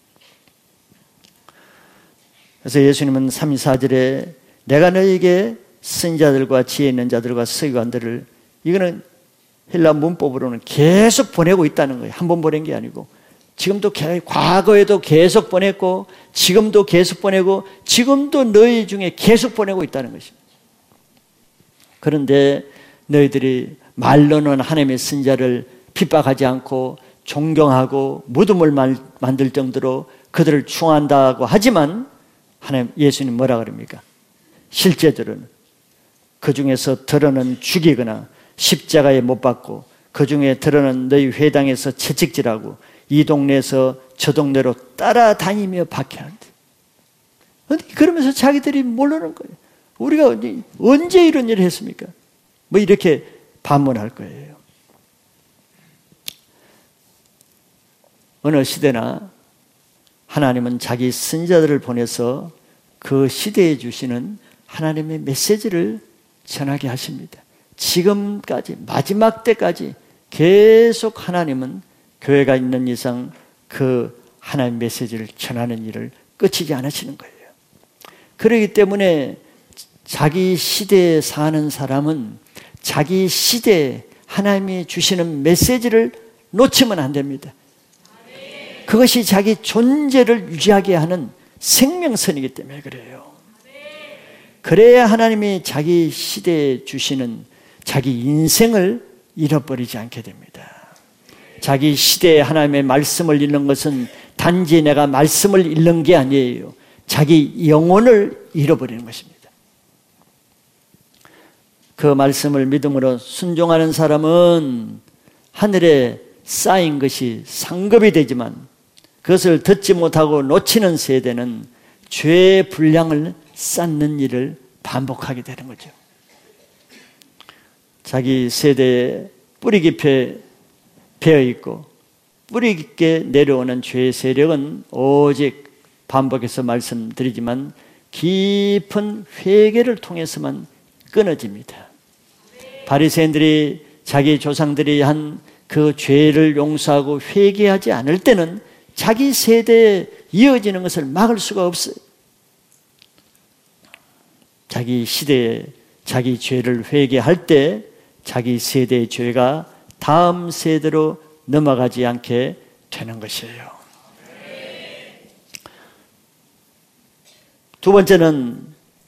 그래서 예수님은 삼십사 절에 내가 너희에게 선지자들과 지혜 있는 자들과 서기관들을, 이거는 헬라 문법으로는 계속 보내고 있다는 거예요. 한 번 보낸 게 아니고 지금도, 과거에도 계속 보냈고 지금도 계속 보내고 지금도 너희 중에 계속 보내고 있다는 것입니다. 그런데 너희들이 말로는 하나님의 선지자를 핍박하지 않고 존경하고 무덤을 만들 정도로 그들을 충한다고 하지만 하나님, 예수님 뭐라 그럽니까? 실제들은 그 중에서 들어는 죽이거나 십자가에 못 박고 그 중에 들어는 너희 회당에서 채찍질하고 이 동네에서 저 동네로 따라다니며 박해한대. 그러면서 자기들이 모르는 거예요. 우리가 언제 이런 일을 했습니까? 뭐 이렇게 반문할 거예요. 어느 시대나 하나님은 자기 선지자들을 보내서 그 시대에 주시는 하나님의 메시지를 전하게 하십니다. 지금까지, 마지막 때까지 계속 하나님은 교회가 있는 이상 그 하나님의 메시지를 전하는 일을 끝이지 않으시는 거예요. 그렇기 때문에 자기 시대에 사는 사람은 자기 시대에 하나님이 주시는 메시지를 놓치면 안 됩니다. 그것이 자기 존재를 유지하게 하는 생명선이기 때문에 그래요. 그래야 하나님이 자기 시대에 주시는 자기 인생을 잃어버리지 않게 됩니다. 자기 시대에 하나님의 말씀을 읽는 것은 단지 내가 말씀을 읽는 게 아니에요. 자기 영혼을 잃어버리는 것입니다. 그 말씀을 믿음으로 순종하는 사람은 하늘에 쌓인 것이 상급이 되지만 그것을 듣지 못하고 놓치는 세대는 죄의 분량을 쌓는 일을 반복하게 되는 거죠. 자기 세대에 뿌리 깊이 배어있고 뿌리 깊게 내려오는 죄의 세력은 오직 반복해서 말씀드리지만 깊은 회개를 통해서만 끊어집니다. 바리새인들이 자기 조상들이 한 그 죄를 용서하고 회개하지 않을 때는 자기 세대의 이어지는 것을 막을 수가 없어요. 자기 시대에 자기 죄를 회개할 때 자기 세대의 죄가 다음 세대로 넘어가지 않게 되는 것이에요. 두 번째는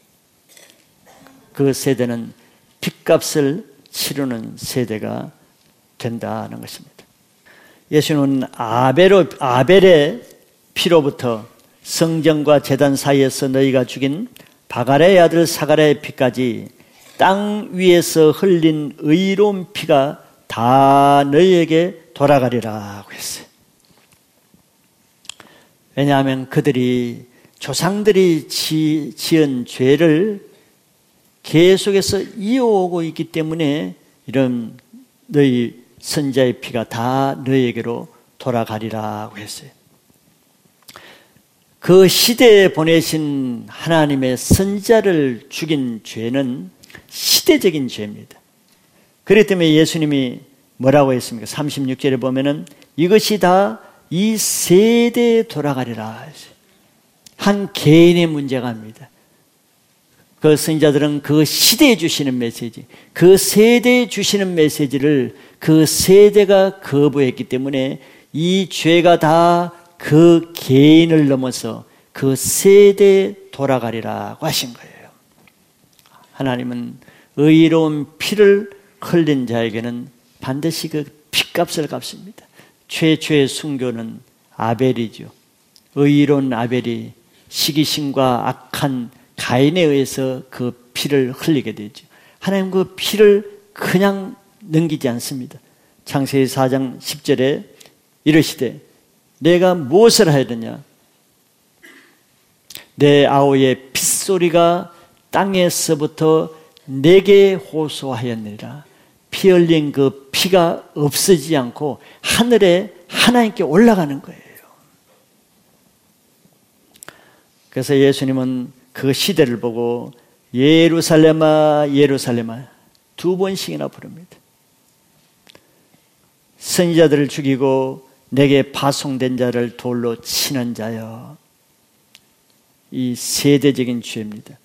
그 세대는 핏값을 치르는 세대가 된다는 것입니다. 예수는 아벨, 아벨의 피로부터 성전과 제단 사이에서 너희가 죽인 바갈의 아들 사가랴의 피까지 땅 위에서 흘린 의로운 피가 다 너희에게 돌아가리라고 했어요. 왜냐하면 그들이 조상들이 지, 지은 죄를 계속해서 이어오고 있기 때문에 이런 너희 선자의 피가 다 너희에게로 돌아가리라고 했어요. 그 시대에 보내신 하나님의 선자를 죽인 죄는 시대적인 죄입니다. 그렇기 때문에 예수님이 뭐라고 했습니까? 삼십육 절에 보면은 이것이 다 이 세대에 돌아가리라. 한 개인의 문제가 아닙니다. 그 선지자들은 그 시대에 주시는 메시지, 그 세대에 주시는 메시지를 그 세대가 거부했기 때문에 이 죄가 다 그 개인을 넘어서 그 세대에 돌아가리라고 하신 거예요. 하나님은 의로운 피를 흘린 자에게는 반드시 그 핏값을 갚습니다. 최초의 순교는 아벨이죠. 의로운 아벨이 시기심과 악한 가인에 의해서 그 피를 흘리게 되죠. 하나님 그 피를 그냥 넘기지 않습니다. 창세기 사 장 십 절에 이르시되 내가 무엇을 하였느냐? 내 아우의 핏소리가 땅에서부터 내게 호소하였느니라. 피 흘린 그 피가 없어지지 않고 하늘에 하나님께 올라가는 거예요. 그래서 예수님은 그 시대를 보고 예루살렘아 예루살렘아 두 번씩이나 부릅니다. 선지자들을 죽이고 내게 파송된 자를 돌로 치는 자여. 이 세대적인 죄입니다.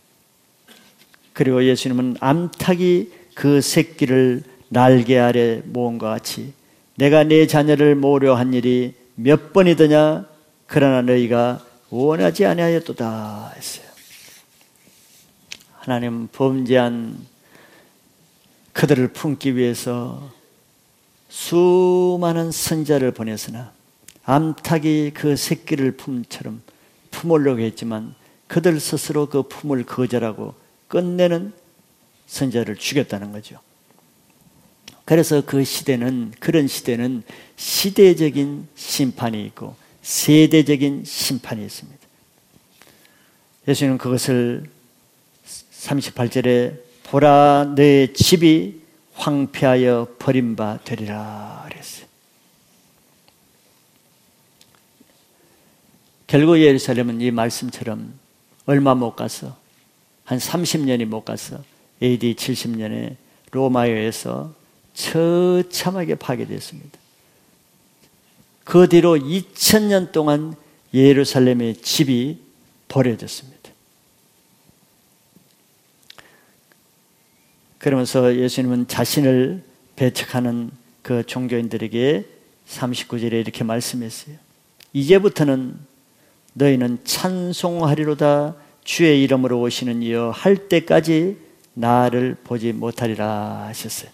그리고 예수님은 암탉이 그 새끼를 날개 아래 모은 것 같이 내가 네 자녀를 모으려 한 일이 몇 번이더냐? 그러나 너희가 원하지 아니하였도다 했어요. 하나님 범죄한 그들을 품기 위해서 수많은 선자를 보냈으나 암탉이 그 새끼를 품처럼 품으려고 했지만 그들 스스로 그 품을 거절하고 끝내는 선자를 죽였다는 거죠. 그래서 그 시대는, 그런 시대는 시대적인 심판이 있고 세대적인 심판이 있습니다. 예수님은 그것을 삼십팔 절에 보라 내 집이 황폐하여 버림바 되리라 그랬어요. 결국 예루살렘은 이 말씀처럼 얼마 못 가서 한 삼십 년이 못 가서 에이디 칠십 년에 로마에 의해서 처참하게 파괴됐습니다. 그 뒤로 이천 년 동안 예루살렘의 집이 버려졌습니다. 그러면서 예수님은 자신을 배척하는 그 종교인들에게 삼십구 절에 이렇게 말씀했어요. 이제부터는 너희는 찬송하리로다 주의 이름으로 오시는 이여 할 때까지 나를 보지 못하리라 하셨어요.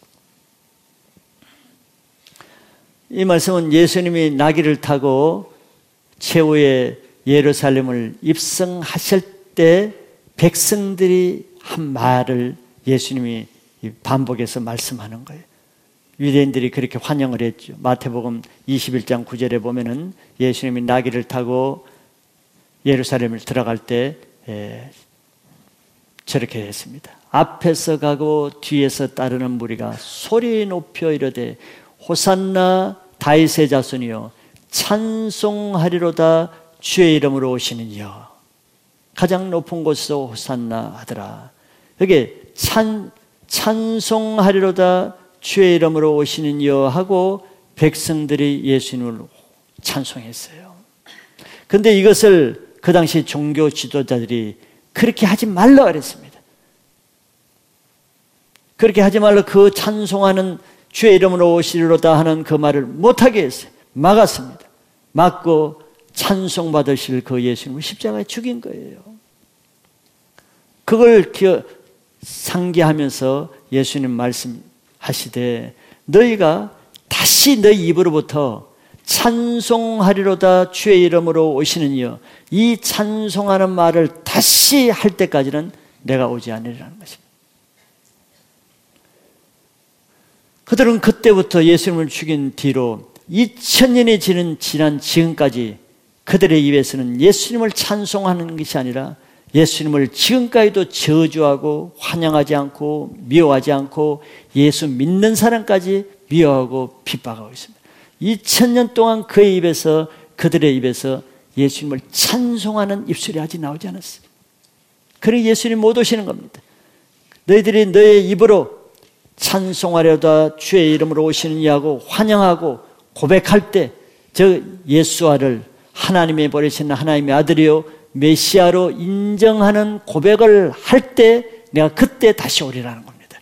이 말씀은 예수님이 나귀를 타고 최후의 예루살렘을 입성하실 때 백성들이 한 말을 예수님이 반복해서 말씀하는 거예요. 유대인들이 그렇게 환영을 했죠. 마태복음 이십일 장 구 절에 보면은 예수님이 나귀를 타고 예루살렘을 들어갈 때 에, 저렇게 했습니다. 앞에서 가고 뒤에서 따르는 무리가 소리 높여 이르되 호산나 다윗의 자손이여 찬송하리로다 주의 이름으로 오시는 이여. 가장 높은 곳에서 호산나 하더라. 여기 찬, 찬송하리로다 주의 이름으로 오시는 이여 하고 백성들이 예수님을 찬송했어요. 근데 이것을 그 당시 종교 지도자들이 그렇게 하지 말라 그랬습니다. 그렇게 하지 말라, 그 찬송하는 주의 이름으로 오시리로다 하는 그 말을 못하게 했어요. 막았습니다. 막고 찬송받으실 그 예수님을 십자가에 죽인 거예요. 그걸 기어 상기하면서 예수님 말씀하시되 너희가 다시 너희 입으로부터 찬송하리로다 주의 이름으로 오시는 이여, 이 찬송하는 말을 다시 할 때까지는 내가 오지 않으리라는 것입니다. 그들은 그때부터 예수님을 죽인 뒤로 이천 년이 지난, 지난 지금까지 그들의 입에서는 예수님을 찬송하는 것이 아니라 예수님을 지금까지도 저주하고 환영하지 않고 미워하지 않고 예수 믿는 사람까지 미워하고 핍박하고 있습니다. 이천 년 동안 그의 입에서, 그들의 입에서 예수님을 찬송하는 입술이 아직 나오지 않았어요. 그러니 예수님 못 오시는 겁니다. 너희들이 너의 입으로 찬송하려다 주의 이름으로 오시는 이하고 환영하고 고백할 때 저 예수와를 하나님이 보내신 하나님의 아들이요 메시아로 인정하는 고백을 할 때 내가 그때 다시 오리라는 겁니다.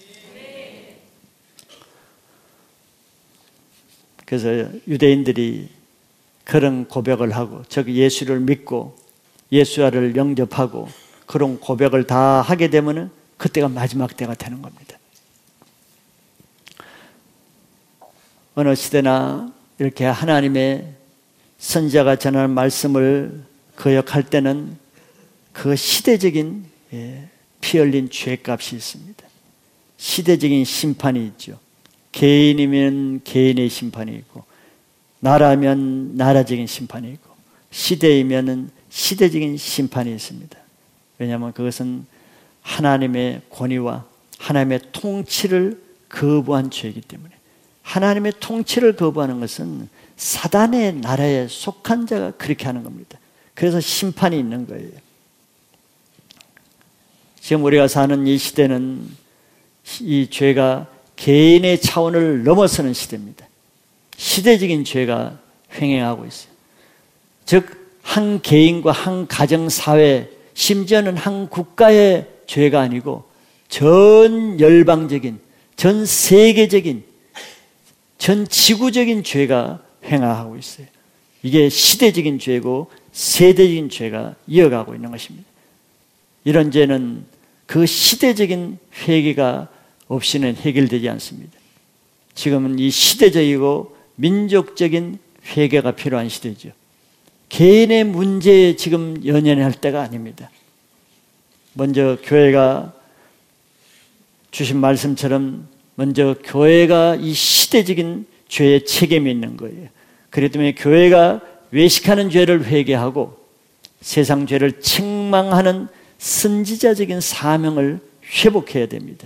그래서 유대인들이 그런 고백을 하고 즉 예수를 믿고 예수와를 영접하고 그런 고백을 다 하게 되면 그때가 마지막 때가 되는 겁니다. 어느 시대나 이렇게 하나님의 선지자가 전하는 말씀을 거역할 때는 그 시대적인 피 흘린 죄값이 있습니다. 시대적인 심판이 있죠. 개인이면 개인의 심판이 있고 나라면 나라적인 심판이 있고 시대이면 시대적인 심판이 있습니다. 왜냐하면 그것은 하나님의 권위와 하나님의 통치를 거부한 죄이기 때문에 하나님의 통치를 거부하는 것은 사단의 나라에 속한 자가 그렇게 하는 겁니다. 그래서 심판이 있는 거예요. 지금 우리가 사는 이 시대는 이 죄가 개인의 차원을 넘어서는 시대입니다. 시대적인 죄가 횡행하고 있어요. 즉 한 개인과 한 가정사회 심지어는 한 국가의 죄가 아니고 전 열방적인 전 세계적인 전 지구적인 죄가 횡행하고 있어요. 이게 시대적인 죄고 세대적인 죄가 이어가고 있는 것입니다. 이런 죄는 그 시대적인 회개가 없이는 해결되지 않습니다. 지금은 이 시대적이고 민족적인 회개가 필요한 시대죠. 개인의 문제에 지금 연연할 때가 아닙니다. 먼저 교회가 주신 말씀처럼 먼저 교회가 이 시대적인 죄에 책임이 있는 거예요. 그렇기 때문에 교회가 외식하는 죄를 회개하고 세상 죄를 책망하는 선지자적인 사명을 회복해야 됩니다.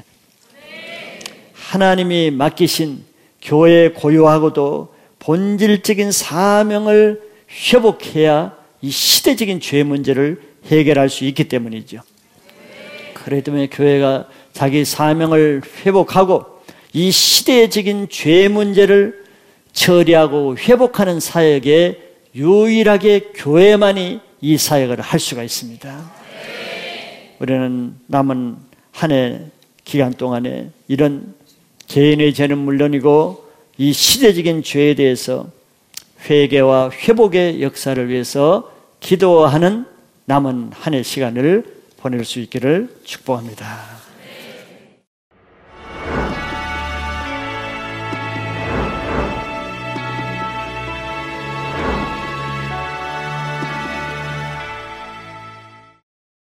하나님이 맡기신 교회에 고유하고도 본질적인 사명을 회복해야 이 시대적인 죄 문제를 해결할 수 있기 때문이죠. 그렇기 때문에 교회가 자기 사명을 회복하고 이 시대적인 죄 문제를 처리하고 회복하는 사역에 유일하게 교회만이 이 사역을 할 수가 있습니다. 우리는 남은 한 해 기간 동안에 이런 개인의 죄는 물론이고 이 시대적인 죄에 대해서 회개와 회복의 역사를 위해서 기도하는 남은 한 해 시간을 보낼 수 있기를 축복합니다.